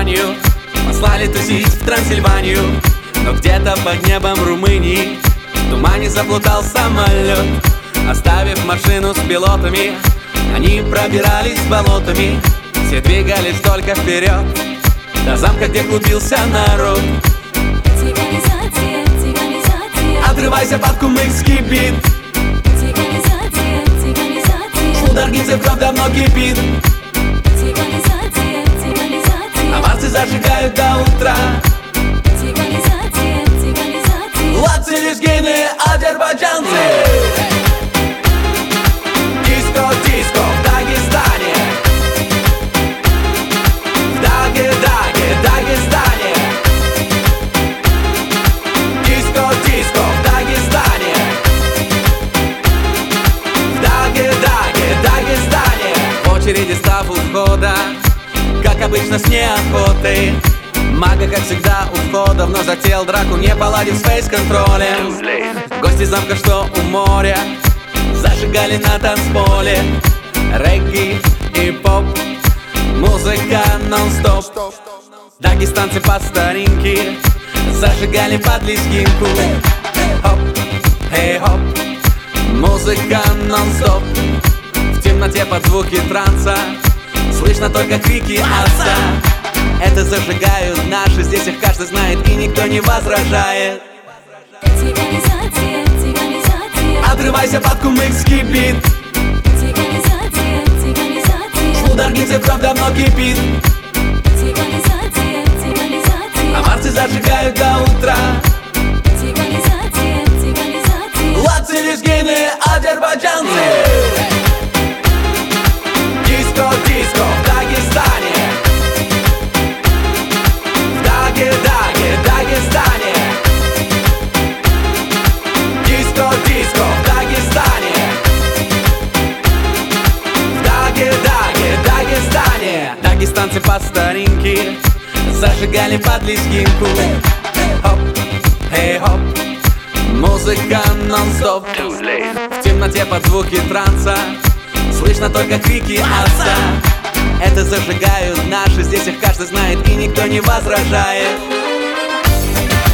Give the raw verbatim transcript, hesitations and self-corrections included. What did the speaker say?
компанию послали тусить в Трансильванию. Но где-то под небом Румынии в тумане заплутал самолет. Оставив машину с пилотами, они пробирались болотами. Все двигались только вперед, до замка, где клубился народ. Цыганизация, цыганизация. Отрывайся под кумыкский бит. Цыганизация, цыганизация. Шударгинцев кровь давно кипит. Цыганизация, цыганизация. Аварцы зажигают до утра. Цыганизация, цыганизация. Ладцы, лезгины, азербайджанцы. Диско, диско в Дагестане. В Даге, Даге, Дагестане. Диско, диско в Дагестане. В Даге, Даге, Дагестане. В очереди став у входа, как обычно с неохотой. Мага, как всегда, у входа вновь затеял драку, не поладив с фейс-контролем. Гости замка, что у моря, зажигали на танцполе регги и поп, музыка нон-стоп. Дагестанцы по старинке зажигали под лезгинку. Хоп, эй, хоп, музыка нон-стоп. В темноте под звуки транса слышно только крики отца. Это зажигают наши, здесь их каждый знает и никто не возражает. Цыганизация, цыганизация. Отрывайся под кумыкский бит. Цыганизация, цыганизация. Шударгинцев кровь давно кипит. Цыганизация, цыганизация. Аварцы зажигают до утра. Цыганизация, цыганизация. Ладцы, лезгины, азербайджанцы. Диско, диско в Дагестане. В Даге, Даге, Дагестане. Диско, диско в Дагестане. В Даге, Даге, Дагестане. Дагестанцы по старинке зажигали под лезгинку. Хоп, эй, хоп, музыка нон-стоп. В темноте под звуки транса слышно только крики отца. Это зажигают наши, здесь их каждый знает и никто не возражает.